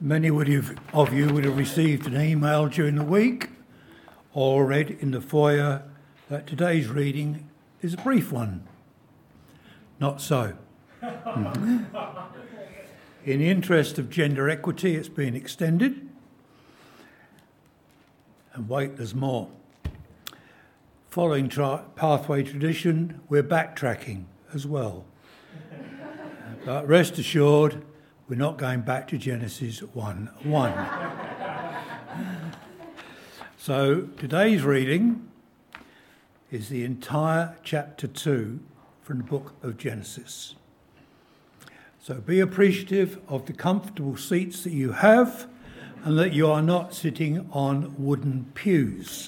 Many of you would have received an email during the week or read in the foyer that today's reading is a brief one. Not so. In the interest of gender equity, it's been extended. And wait, there's more. Following pathway tradition, we're backtracking as well. But rest assured, we're not going back to Genesis 1:1. So today's reading is the entire chapter 2 from the book of Genesis. So be appreciative of the comfortable seats that you have and that you are not sitting on wooden pews.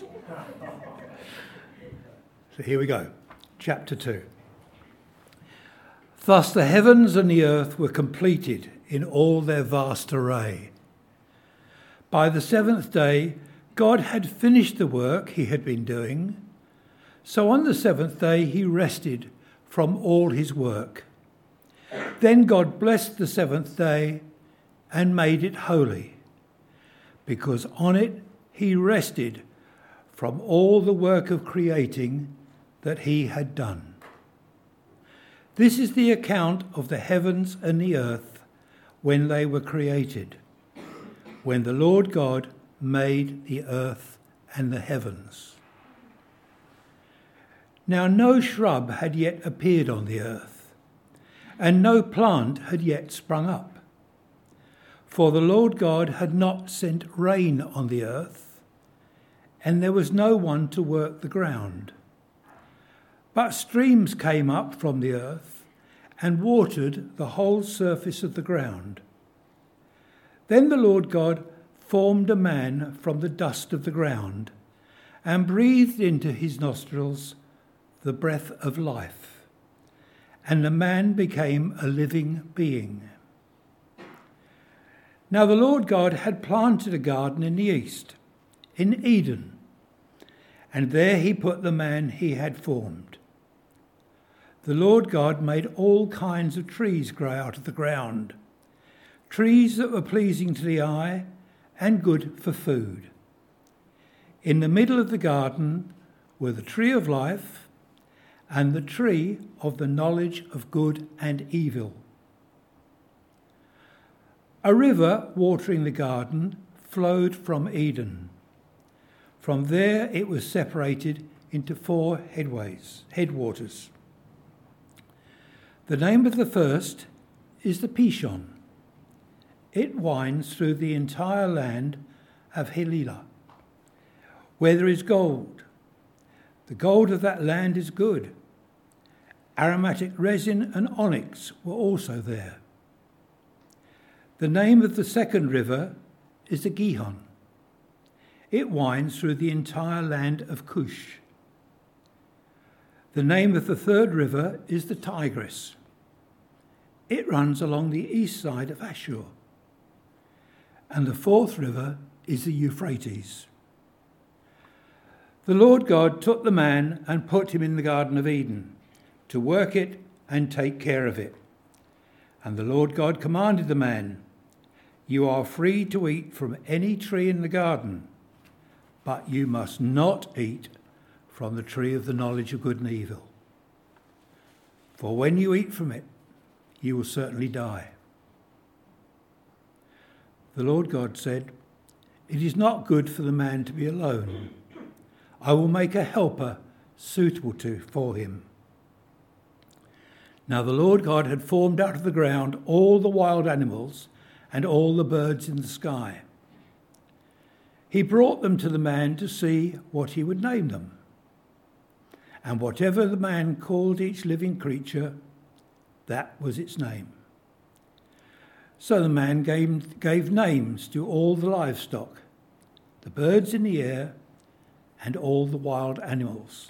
So here we go, chapter 2. Thus the heavens and the earth were completed in all their vast array. By the seventh day, God had finished the work he had been doing. So on the seventh day, he rested from all his work. Then God blessed the seventh day and made it holy, because on it he rested from all the work of creating that he had done. This is the account of the heavens and the earth when they were created, when the Lord God made the earth and the heavens. Now no shrub had yet appeared on the earth, and no plant had yet sprung up, for the Lord God had not sent rain on the earth, and there was no one to work the ground. But streams came up from the earth and watered the whole surface of the ground. Then the Lord God formed a man from the dust of the ground and breathed into his nostrils the breath of life, and the man became a living being. Now the Lord God had planted a garden in the east, in Eden, and there he put the man he had formed. The Lord God made all kinds of trees grow out of the ground, trees that were pleasing to the eye and good for food. In the middle of the garden were the tree of life and the tree of the knowledge of good and evil. A river watering the garden flowed from Eden. From there it was separated into 4 headwaters. The name of the first is the Pishon. It winds through the entire land of Helilah, where there is gold. The gold of that land is good. Aromatic resin and onyx were also there. The name of the second river is the Gihon. It winds through the entire land of Cush. The name of the third river is the Tigris. It runs along the east side of Ashur. And the fourth river is the Euphrates. The Lord God took the man and put him in the Garden of Eden to work it and take care of it. And the Lord God commanded the man, "You are free to eat from any tree in the garden, but you must not eat from the tree of the knowledge of good and evil. For when you eat from it, you will certainly die." The Lord God said, "It is not good for the man to be alone. I will make a helper suitable for him." Now the Lord God had formed out of the ground all the wild animals and all the birds in the sky. He brought them to the man to see what he would name them. And whatever the man called each living creature, that was its name. So the man gave names to all the livestock, the birds in the air, and all the wild animals.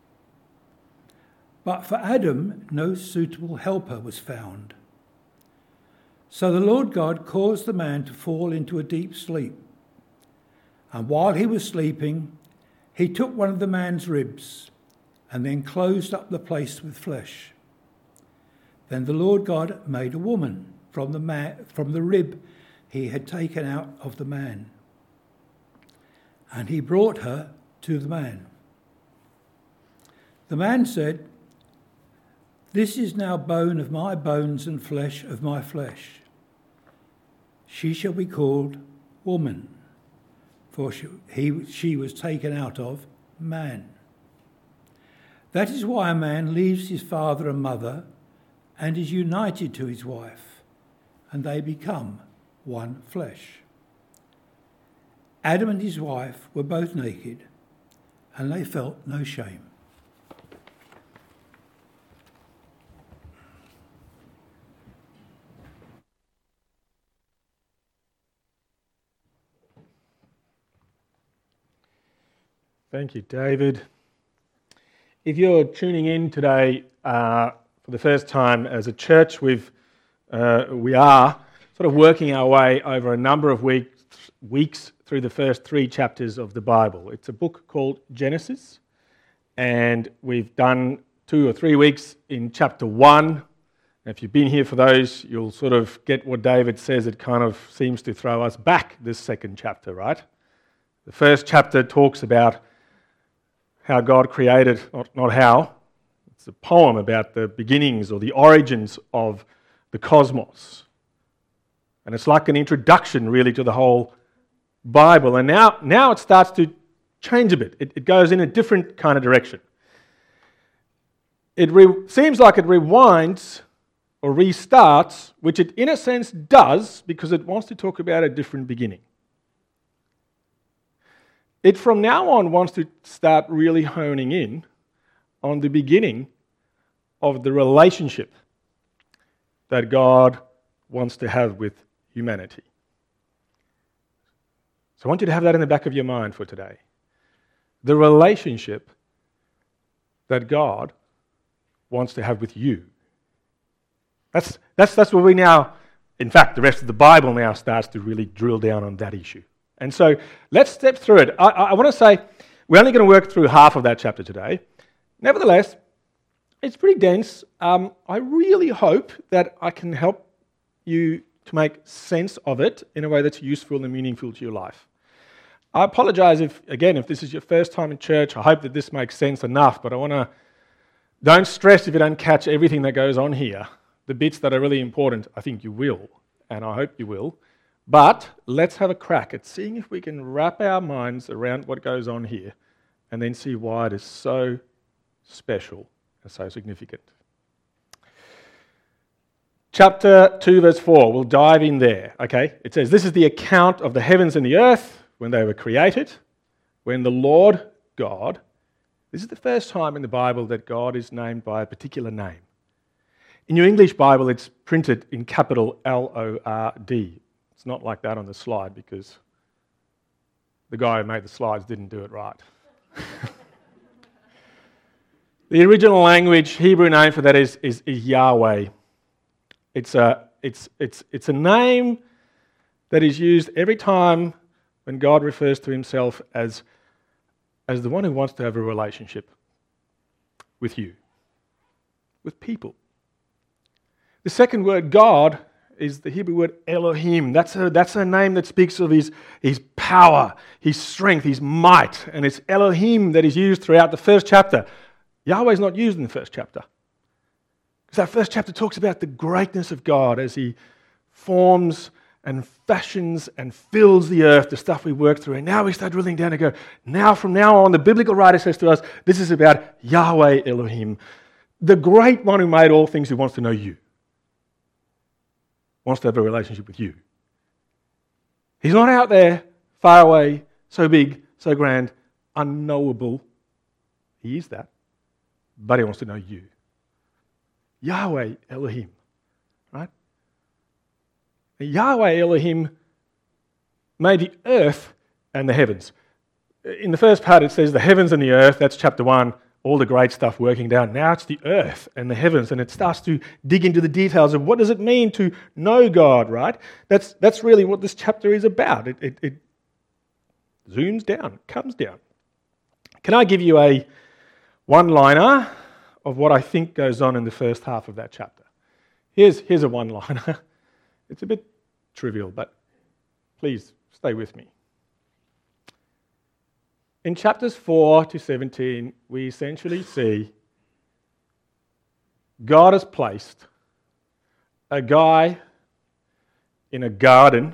But for Adam, no suitable helper was found. So the Lord God caused the man to fall into a deep sleep. And while he was sleeping, he took one of the man's ribs and then closed up the place with flesh. Then the Lord God made a woman from the rib he had taken out of the man. And he brought her to the man. The man said, "This is now bone of my bones and flesh of my flesh. She shall be called woman, for she was taken out of man. That is why a man leaves his father and mother and is united to his wife, and they become one flesh. Adam and his wife were both naked, and they felt no shame." Thank you, David. If you're tuning in today for the first time as a church, we are sort of working our way over a number of weeks through the first 3 chapters of the Bible. It's a book called Genesis, and we've done 2 or 3 weeks in chapter 1. And if you've been here for those, you'll sort of get what David says. It kind of seems to throw us back this second chapter, right? The first chapter talks about how God created, not how. It's a poem about the beginnings or the origins of the cosmos. And it's like an introduction really to the whole Bible. And now it starts to change a bit. It goes in a different kind of direction. It seems like it rewinds or restarts, which it in a sense does because it wants to talk about a different beginning. It from now on wants to start really honing in on the beginning of the relationship that God wants to have with humanity. So I want you to have that in the back of your mind for today. The relationship that God wants to have with you. That's where we now, in fact, the rest of the Bible now starts to really drill down on that issue. And so let's step through it. I want to say we're only going to work through half of that chapter today. Nevertheless, it's pretty dense. I really hope that I can help you to make sense of it in a way that's useful and meaningful to your life. I apologize if this is your first time in church. I hope that this makes sense enough, but don't stress if you don't catch everything that goes on here. The bits that are really important, I think you will, and I hope you will. But let's have a crack at seeing if we can wrap our minds around what goes on here and then see why it is so special and so significant. Chapter 2, verse 4, we'll dive in there, okay? It says, "This is the account of the heavens and the earth when they were created, when the Lord God," this is the first time in the Bible that God is named by a particular name. In your English Bible, it's printed in capital L-O-R-D. It's not like that on the slide because the guy who made the slides didn't do it right. The original language, Hebrew name for that is Yahweh. It's a name that is used every time when God refers to himself as the one who wants to have a relationship with you, with people. The second word, God, is the Hebrew word Elohim. That's a name that speaks of his power, his strength, his might. And it's Elohim that is used throughout the first chapter. Yahweh is not used in the first chapter. Because that first chapter talks about the greatness of God as he forms and fashions and fills the earth, the stuff we work through. And now we start drilling down and go, from now on, the biblical writer says to us, this is about Yahweh Elohim, the great one who made all things, who wants to know you. Wants to have a relationship with you. He's not out there, far away, so big, so grand, unknowable. He is that. But he wants to know you. Yahweh Elohim. Right? Yahweh Elohim made the earth and the heavens. In the first part it says the heavens and the earth, that's chapter 1, all the great stuff working down. Now it's the earth and the heavens, and it starts to dig into the details of what does it mean to know God, right? That's really what this chapter is about. It zooms down, comes down. Can I give you a one-liner of what I think goes on in the first half of that chapter? Here's a one-liner. It's a bit trivial, but Please stay with me. In chapters 4 to 17, we essentially see God has placed a guy in a garden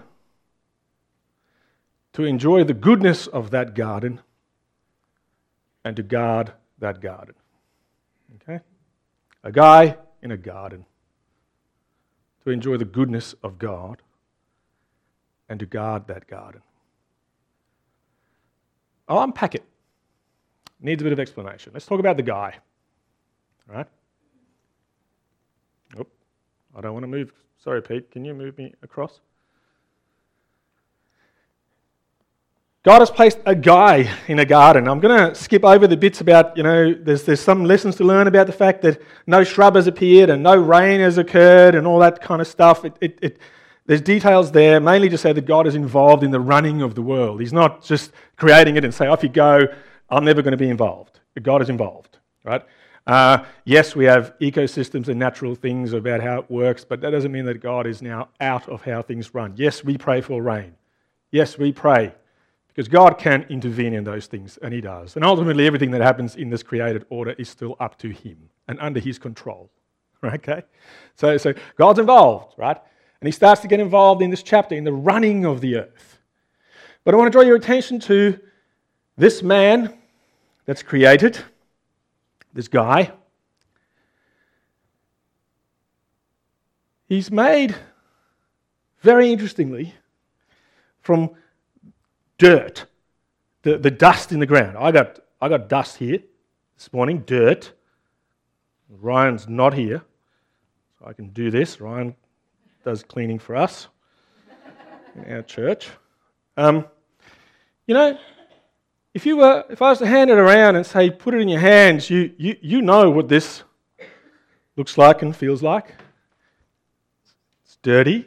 to enjoy the goodness of that garden and to guard that garden. Okay? A guy in a garden to enjoy the goodness of God and to guard that garden. I'll unpack it. Needs a bit of explanation. Let's talk about the guy. All right? Oh, I don't want to move. Sorry, Pete. Can you move me across? God has placed a guy in a garden. I'm going to skip over the bits about, there's some lessons to learn about the fact that no shrub has appeared and no rain has occurred and all that kind of stuff. There's details there, mainly to say that God is involved in the running of the world. He's not just creating it and say, off you go, I'm never going to be involved. But God is involved, right? Yes, we have ecosystems and natural things about how it works, but that doesn't mean that God is now out of how things run. Yes, we pray for rain. Yes, we pray because God can intervene in those things, and He does. And ultimately, everything that happens in this created order is still up to Him and under His control, okay? So God's involved, right? And He starts to get involved in this chapter, in the running of the earth. But I want to draw your attention to this man that's created, this guy. He's made, very interestingly, from dirt, the dust in the ground. I got dust here this morning, dirt. Ryan's not here, so I can do this. Ryan does cleaning for us in our church. If I was to hand it around and say, put it in your hands, you know what this looks like and feels like. It's dirty.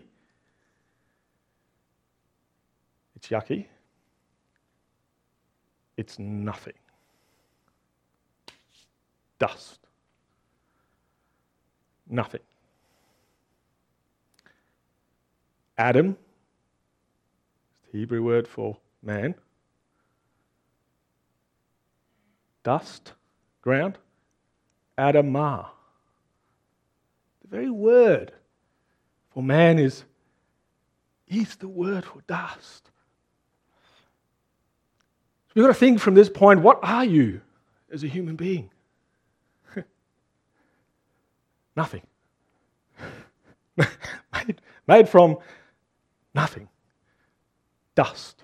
It's yucky. It's nothing. Dust. Nothing. Adam, the Hebrew word for man. Dust, ground. Adamah. The very word for man is the word for dust. We've got to think from this point, what are you as a human being? Nothing. made from nothing. Dust.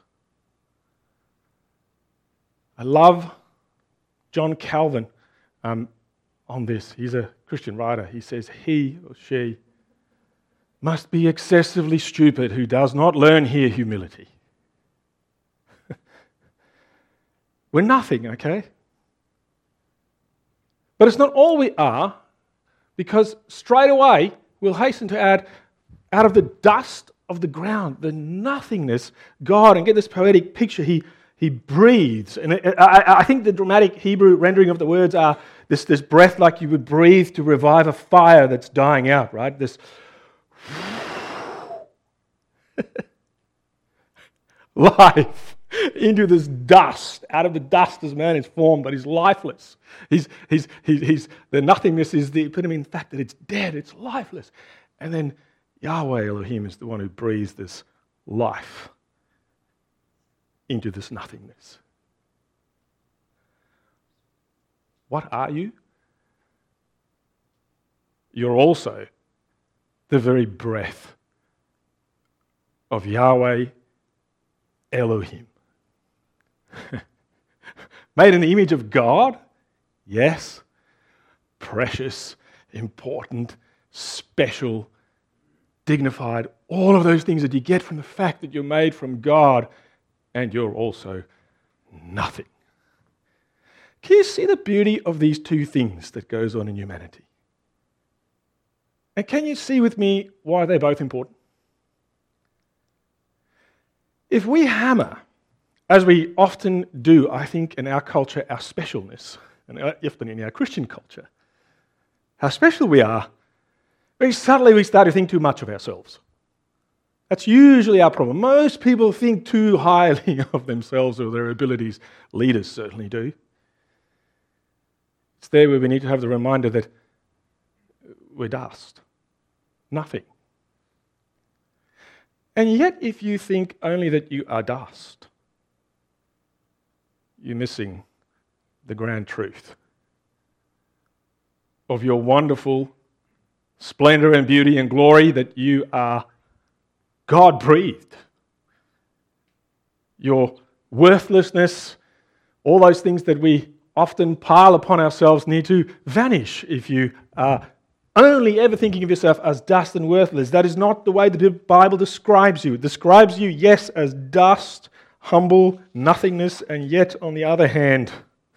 I love John Calvin on this. He's a Christian writer. He says, he or she must be excessively stupid who does not learn here humility. We're nothing, okay? But it's not all we are, because straight away we'll hasten to add, out of the dust of the ground, the nothingness, God, and get this poetic picture, He breathes. And I think the dramatic Hebrew rendering of the words are this breath like you would breathe to revive a fire that's dying out, right? This life into this dust. Out of the dust as man is formed, but he's lifeless. The nothingness is the epitome, in fact, that it's dead, it's lifeless. And then Yahweh Elohim is the one who breathes this life into this nothingness. What are you? You're also the very breath of Yahweh Elohim. Made in the image of God? Yes. Precious, important, special, dignified, all of those things that you get from the fact that you're made from God and you're also nothing. Can you see the beauty of these two things that goes on in humanity? And can you see with me why they're both important? If we hammer, as we often do, I think, in our culture, our specialness, and often in our Christian culture, how special we are, very subtly we start to think too much of ourselves. That's usually our problem. Most people think too highly of themselves or their abilities. Leaders certainly do. It's there where we need to have the reminder that we're dust. Nothing. And yet, if you think only that you are dust, you're missing the grand truth of your wonderful splendor and beauty and glory, that you are God-breathed. Your worthlessness, all those things that we often pile upon ourselves need to vanish if you are only ever thinking of yourself as dust and worthless. That is not the way the Bible describes you. It describes you, yes, as dust, humble, nothingness, and yet, on the other hand,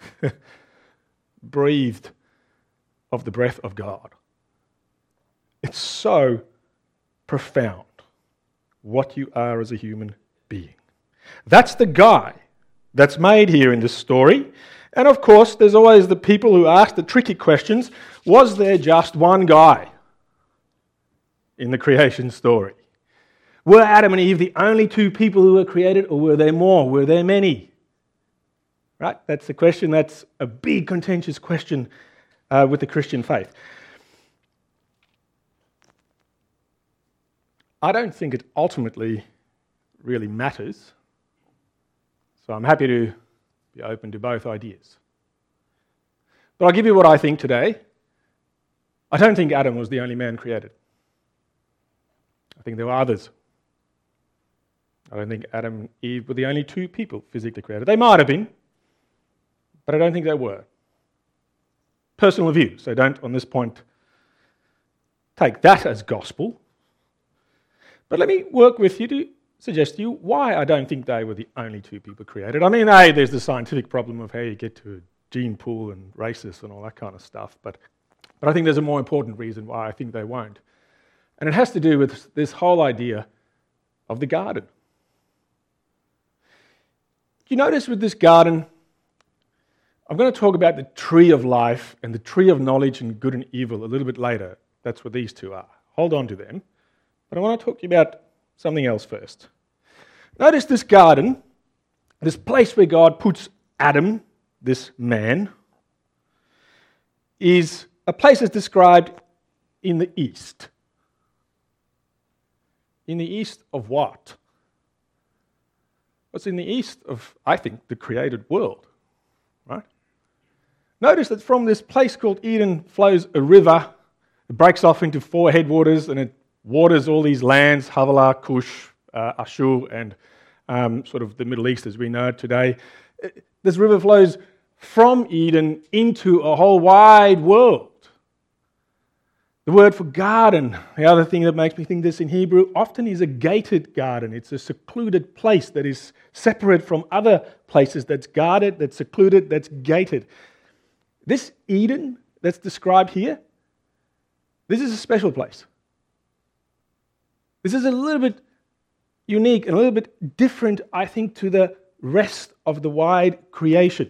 breathed of the breath of God. It's so profound what you are as a human being. That's the guy that's made here in this story. And of course, there's always the people who ask the tricky questions. Was there just one guy in the creation story? Were Adam and Eve the only two people who were created, or were there more? Were there many? Right? That's the question. That's a big contentious question with the Christian faith. I don't think it ultimately really matters. So I'm happy to be open to both ideas. But I'll give you what I think today. I don't think Adam was the only man created. I think there were others. I don't think Adam and Eve were the only two people physically created. They might have been, but I don't think they were. Personal view, so don't, on this point, take that as gospel. But let me work with you to suggest to you why I don't think they were the only two people created. I mean, there's the scientific problem of how you get to a gene pool and races and all that kind of stuff, but I think there's a more important reason why I think they won't. And it has to do with this whole idea of the garden. You notice with this garden, I'm going to talk about the tree of life and the tree of knowledge and good and evil a little bit later. That's what these two are. Hold on to them. But I want to talk to you about something else first. Notice this garden, this place where God puts Adam, this man, is a place that's described in the east. In the east of what? What's in the east of, I think, the created world, right? Notice that from this place called Eden flows a river. It breaks off into four headwaters and it waters all these lands, Havilah, Cush, Ashur, and sort of the Middle East as we know it today. This river flows from Eden into a whole wide world. The word for garden, the other thing that makes me think this in Hebrew, often is a gated garden. It's a secluded place that is separate from other places, that's guarded, that's secluded, that's gated. This Eden that's described here, this is a special place. This is a little bit unique and a little bit different, I think, to the rest of the wide creation.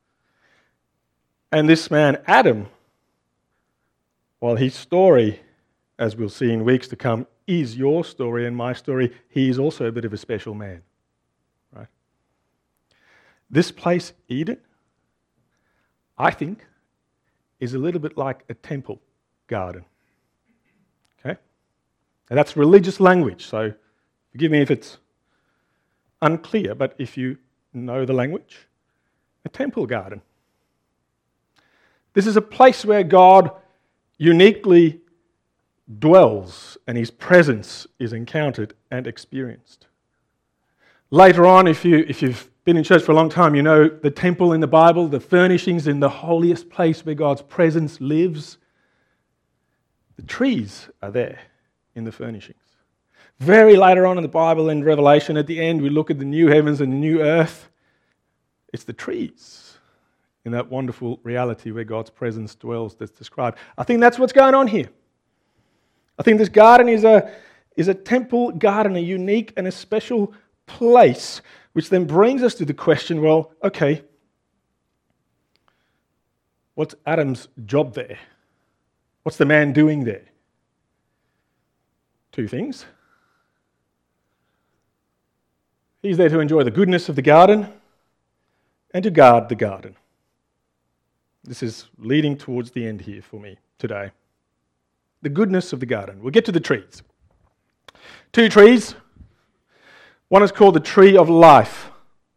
And this man, Adam, while his story, as we'll see in weeks to come, is your story and my story, he is also a bit of a special man. Right? This place, Eden, I think, is a little bit like a temple garden. Okay? And that's religious language, so forgive me if it's unclear, but if you know the language, a temple garden. This is a place where God uniquely dwells and his presence is encountered and experienced. Later on, if you've been in church for a long time, you know the temple in the Bible, the furnishings in the holiest place where God's presence lives. The trees are there in the furnishings. Very later on in the Bible, in Revelation, at the end, we look at the new heavens and the new earth. It's the trees in that wonderful reality where God's presence dwells that's described. I think that's what's going on here. I think this garden is a temple garden, a unique and a special place, which then brings us to the question, well, okay, what's Adam's job there? What's the man doing there? Two things. He's there to enjoy the goodness of the garden and to guard the garden. This is leading towards the end here for me today. The goodness of the garden. We'll get to the trees. 2 trees. One is called the tree of life.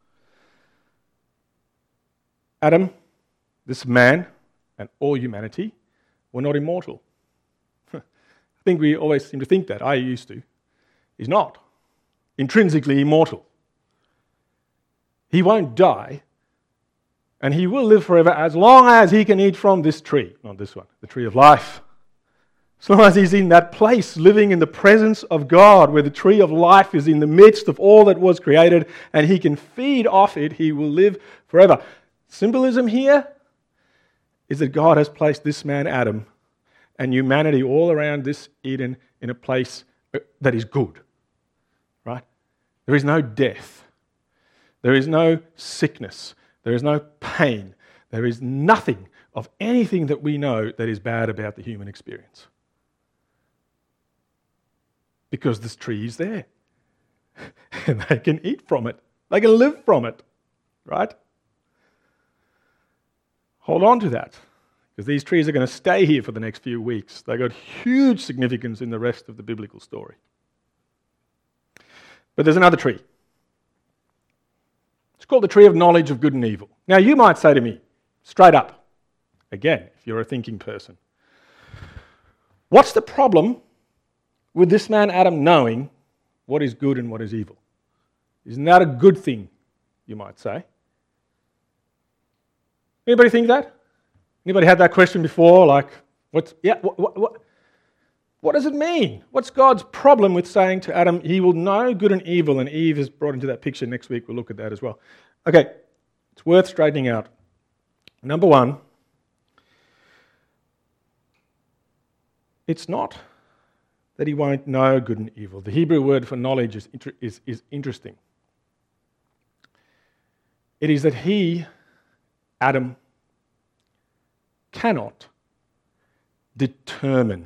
Adam, this man, and all humanity were not immortal. I think we always seem to think that. I used to. He's not intrinsically immortal. He won't die, and he will live forever as long as he can eat from this tree. Not this one, the tree of life. As long as he's in that place, living in the presence of God, where the tree of life is in the midst of all that was created, and he can feed off it, he will live forever. Symbolism here is that God has placed this man, Adam, and humanity all around this Eden in a place that is good. Right? There is no death. There is no sickness. There is no pain. There is nothing of anything that we know that is bad about the human experience. Because this tree is there. And they can eat from it. They can live from it. Right? Hold on to that. Because these trees are going to stay here for the next few weeks. They've got huge significance in the rest of the biblical story. But there's another tree. It's called the tree of knowledge of good and evil. Now you might say to me, straight up, again, if you're a thinking person, what's the problem with this man Adam knowing what is good and what is evil? Isn't that a good thing, you might say? Anybody think that? Anybody had that question before? Like, what does it mean? What's God's problem with saying to Adam, he will know good and evil, and Eve is brought into that picture next week. We'll look at that as well. Okay, it's worth straightening out. Number one, it's not that he won't know good and evil. The Hebrew word for knowledge is interesting. It is that he, Adam, cannot determine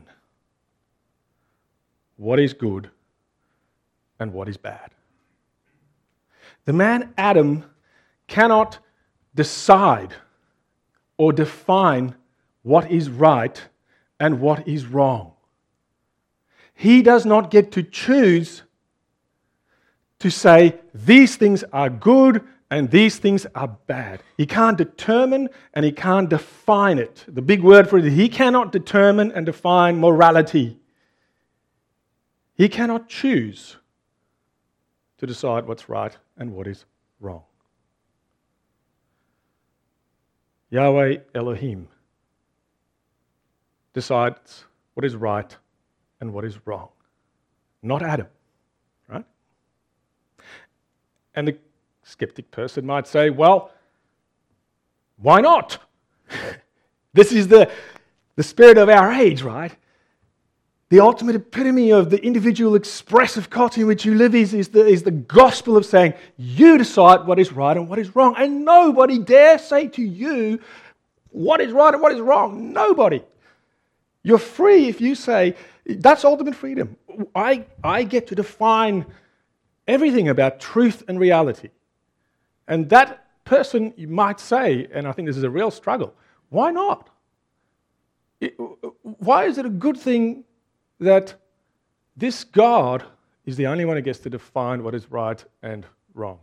what is good and what is bad. The man Adam cannot decide or define what is right and what is wrong. He does not get to choose to say these things are good and these things are bad. He can't determine and he can't define it. The big word for it is he cannot determine and define morality. He cannot choose to decide what's right and what is wrong. Yahweh Elohim decides what is right and what is wrong. Not Adam, right? And the skeptic person might say, well, why not? This is the spirit of our age, right? The ultimate epitome of the individual expressive culture in which you live is the gospel of saying, you decide what is right and what is wrong. And nobody dare say to you what is right and what is wrong. Nobody. You're free if you say, that's ultimate freedom. I get to define everything about truth and reality. And that person, you might say, and I think this is a real struggle, why not? Why is it a good thing that this God is the only one who gets to define what is right and wrong?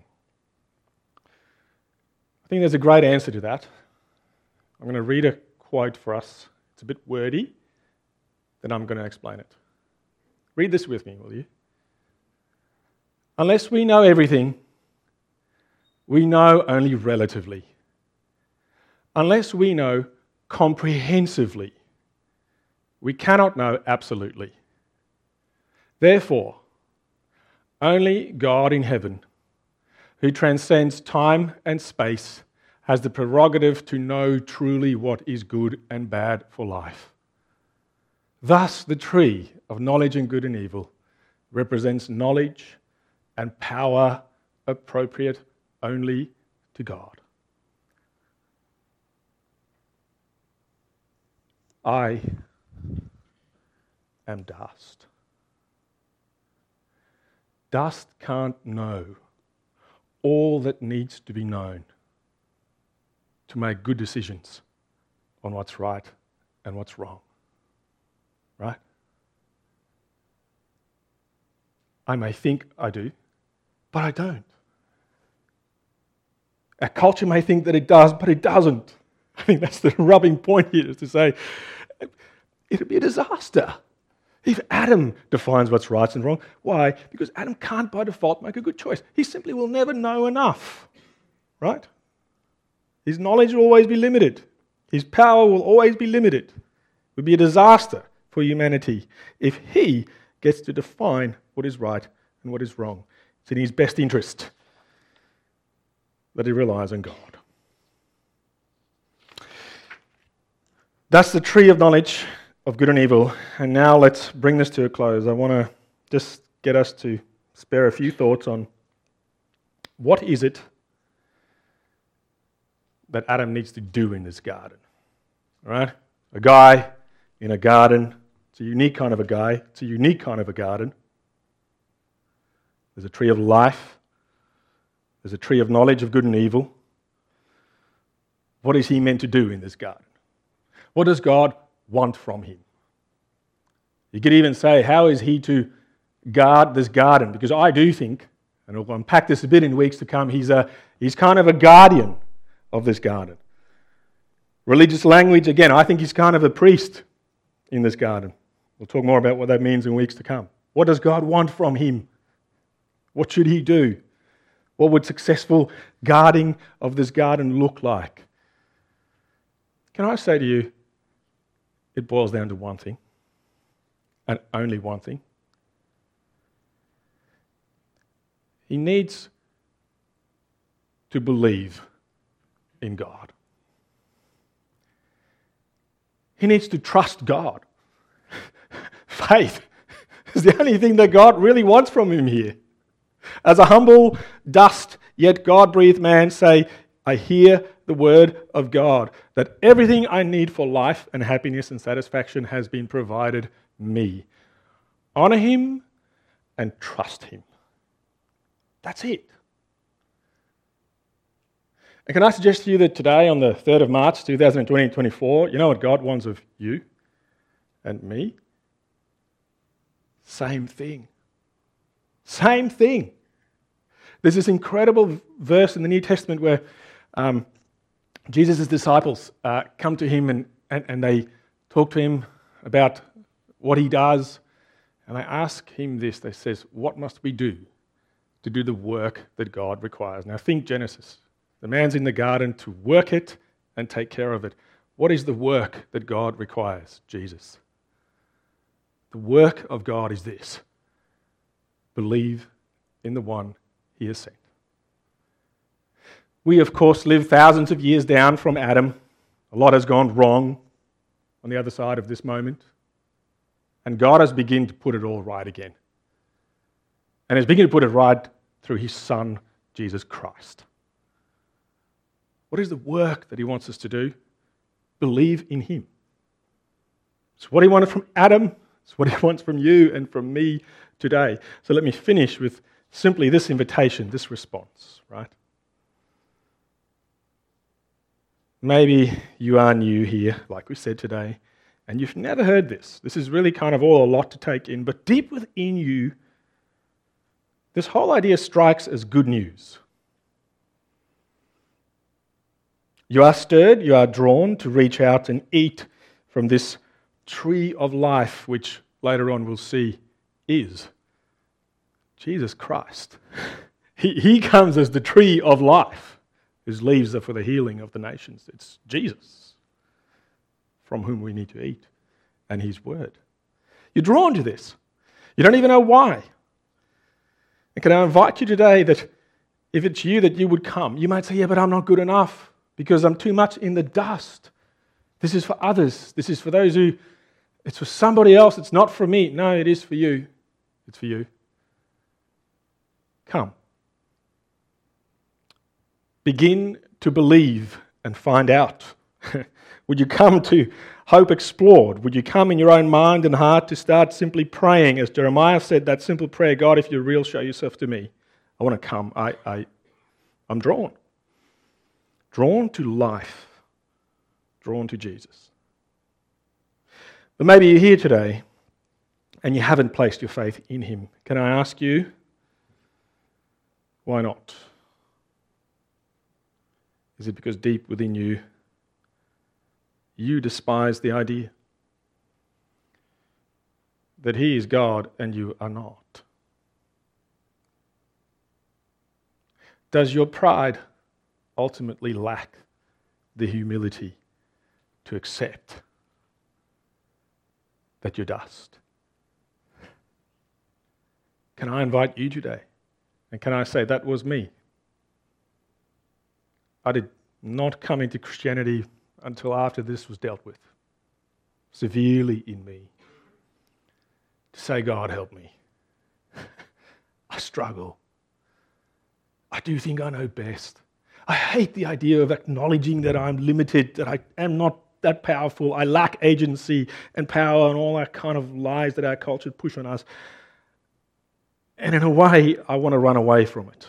I think there's a great answer to that. I'm going to read a quote for us. It's a bit wordy, then I'm going to explain it. Read this with me, will you? Unless we know everything, we know only relatively. Unless we know comprehensively, we cannot know absolutely. Therefore, only God in heaven, who transcends time and space, has the prerogative to know truly what is good and bad for life. Thus, the tree of knowledge and good and evil represents knowledge and power appropriate only to God. I am dust. Dust can't know all that needs to be known to make good decisions on what's right and what's wrong. Right? I may think I do, but I don't. Our culture may think that it does, but it doesn't. I think that's the rubbing point here, is to say it would be a disaster if Adam defines what's right and wrong. Why? Because Adam can't by default make a good choice. He simply will never know enough. Right? His knowledge will always be limited. His power will always be limited. It would be a disaster for humanity if he gets to define what is right and what is wrong. It's in his best interest that he relies on God. That's the tree of knowledge of good and evil. And now let's bring this to a close. I want to just get us to spare a few thoughts on what is it that Adam needs to do in this garden. All right? A guy in a garden. It's a unique kind of a guy. It's a unique kind of a garden. There's a tree of life. There's a tree of knowledge of good and evil. What is he meant to do in this garden? What does God want from him? You could even say, how is he to guard this garden? Because I do think, and we'll unpack this a bit in weeks to come, he's kind of a guardian of this garden. Religious language, again, I think he's kind of a priest in this garden. We'll talk more about what that means in weeks to come. What does God want from him? What should he do? What would successful guarding of this garden look like? Can I say to you, it boils down to one thing, and only one thing. He needs to believe in God. He needs to trust God. Faith is the only thing that God really wants from him here. As a humble, dust, yet God-breathed man say, I hear the word of God, that everything I need for life and happiness and satisfaction has been provided me. Honor him and trust him. That's it. And can I suggest to you that today, on the 3rd of March 2024, you know what God wants of you and me? Same thing. Same thing. There's this incredible verse in the New Testament where Jesus' disciples come to him and they talk to him about what he does. And they ask him this. They says, what must we do to do the work that God requires? Now think Genesis. The man's in the garden to work it and take care of it. What is the work that God requires? Jesus. The work of God is this. Believe in the one he has sent. We, of course, live thousands of years down from Adam. A lot has gone wrong on the other side of this moment. And God has begun to put it all right again. And has begun to put it right through his Son, Jesus Christ. What is the work that he wants us to do? Believe in him. It's what he wanted from Adam. It's what he wants from you and from me today. So let me finish with simply this invitation, this response, right? Maybe you are new here, like we said today, and you've never heard this. This is really kind of all a lot to take in, but deep within you, this whole idea strikes as good news. You are stirred, you are drawn to reach out and eat from this tree of life, which later on we'll see is Jesus Christ. He comes as the tree of life, whose leaves are for the healing of the nations. It's Jesus from whom we need to eat, and his word. You're drawn to this. You don't even know why. And can I invite you today that if it's you, that you would come. You might say, yeah, but I'm not good enough because I'm too much in the dust. This is for others. This is for those who, it's for somebody else. It's not for me. No, it is for you. It's for you. Come. Begin to believe and find out. Would you come to Hope Explored? Would you come in your own mind and heart to start simply praying, as Jeremiah said, that simple prayer, God, if you're real, show yourself to me. I want to come. I'm drawn. Drawn to life. Drawn to Jesus. But maybe you're here today and you haven't placed your faith in him. Can I ask you, why not? Is it because deep within you, you despise the idea that he is God and you are not? Does your pride ultimately lack the humility to accept that you're dust? Can I invite you today? And can I say that was me? I did not come into Christianity until after this was dealt with severely in me. To say, God, help me. I struggle. I do think I know best. I hate the idea of acknowledging that I'm limited, that I am not that powerful. I lack agency and power and all that kind of lies that our culture push on us. And in a way, I want to run away from it.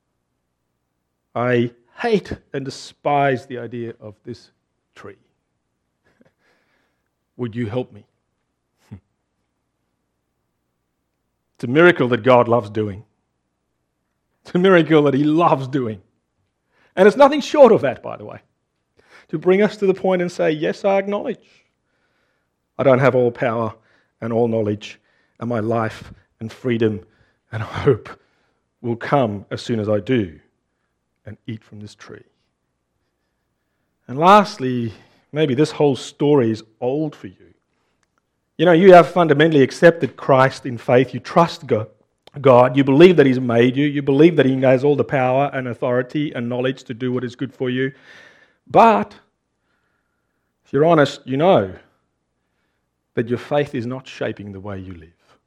I hate and despise the idea of this tree. Would you help me? It's a miracle that God loves doing. It's a miracle that he loves doing. And it's nothing short of that, by the way. To bring us to the point and say, yes, I acknowledge. I don't have all power and all knowledge, and my life and freedom and hope will come as soon as I do and eat from this tree. And lastly, maybe this whole story is old for you. You know, you have fundamentally accepted Christ in faith. You trust God. You believe that he's made you. You believe that he has all the power and authority and knowledge to do what is good for you. But, if you're honest, you know that your faith is not shaping the way you live.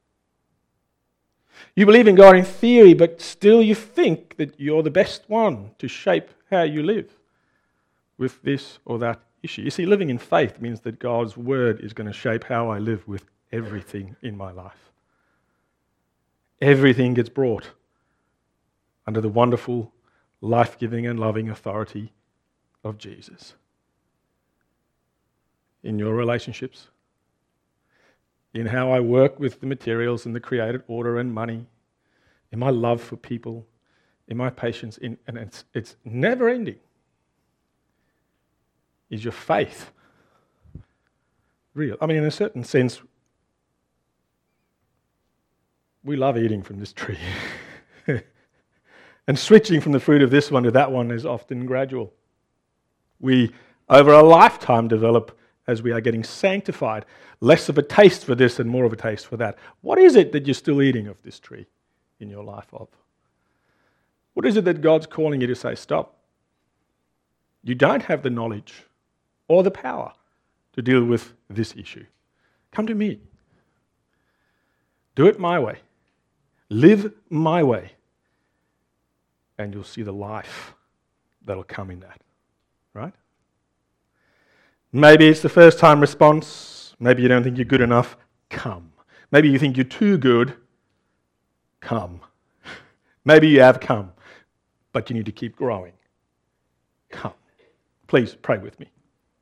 You believe in God in theory, but still you think that you're the best one to shape how you live with this or that issue. You see, living in faith means that God's word is going to shape how I live with everything in my life. Everything gets brought under the wonderful, life-giving and loving authority of Jesus. In your relationships, in how I work with the materials and the created order and money, in my love for people, in my patience, and it's never ending. Is your faith real? I mean, in a certain sense, we love eating from this tree. And switching from the fruit of this one to that one is often gradual. We, over a lifetime, develop as we are getting sanctified, less of a taste for this and more of a taste for that. What is it that you're still eating of this tree in your life of? What is it that God's calling you to say, stop? You don't have the knowledge or the power to deal with this issue. Come to me. Do it my way. Live my way. And you'll see the life that'll come in that. Right? Maybe it's the first time response. Maybe you don't think you're good enough. Come. Maybe you think you're too good. Come. Maybe you have come, but you need to keep growing. Come. Please pray with me.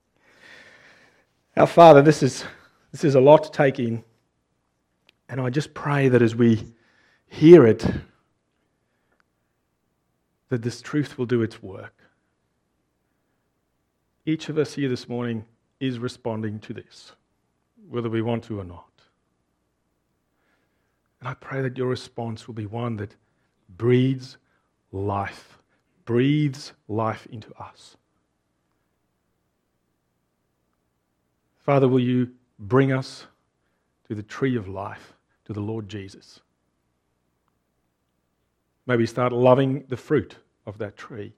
Our Father, this is a lot to take in. And I just pray that as we hear it, that this truth will do its work. Each of us here this morning is responding to this, whether we want to or not. And I pray that your response will be one that breathes life into us. Father, will you bring us to the tree of life, to the Lord Jesus? May we start loving the fruit of that tree.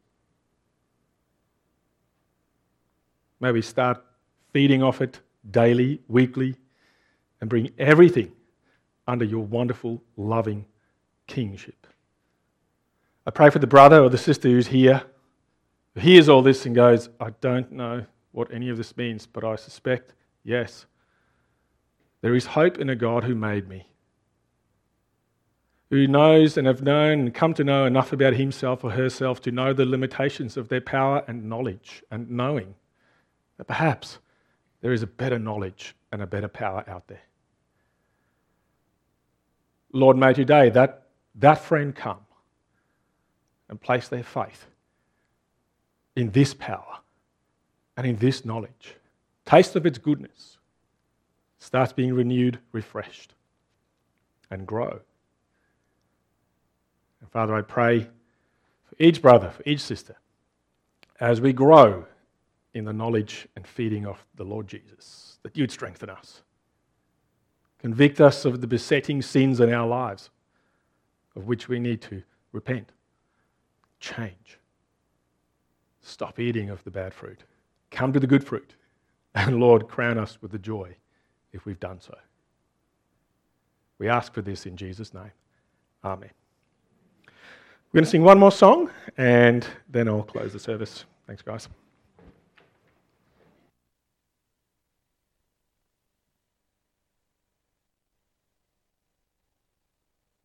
May we start feeding off it daily, weekly, and bring everything under your wonderful, loving kingship. I pray for the brother or the sister who's here, who hears all this and goes, I don't know what any of this means, but I suspect, yes, there is hope in a God who made me. who knows and have known and come to know enough about himself or herself to know the limitations of their power and knowledge, and knowing that perhaps there is a better knowledge and a better power out there. Lord, may today that friend come and place their faith in this power and in this knowledge. Taste of its goodness. Starts being renewed, refreshed, and grow. And Father, I pray for each brother, for each sister, as we grow in the knowledge and feeding of the Lord Jesus, that you'd strengthen us. Convict us of the besetting sins in our lives, of which we need to repent, change, stop eating of the bad fruit, come to the good fruit, and Lord, crown us with the joy if we've done so. We ask for this in Jesus' name. Amen. We're going to sing one more song, and then I'll close the service. Thanks, guys.